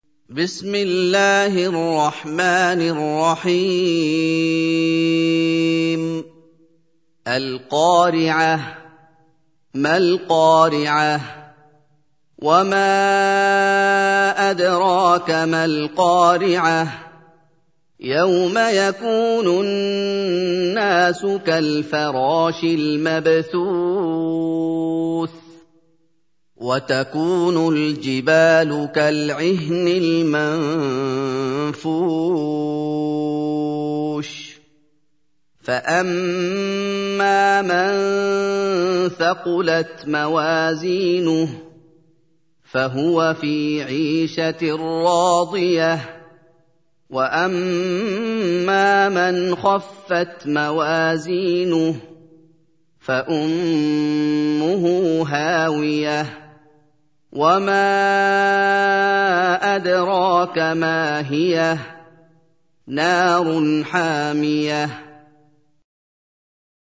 بسم الله الرحمن الرحيم القارعة ما القارعة وما أدراك ما القارعة يوم يكون الناس كالفراش المبثوث وتكون الجبال كالعهن المنفوش فأما من ثقلت موازينه فهو في عيشة راضية وأما من خفت موازينه فأمه هاوية وما أدراك ما هي نار حامية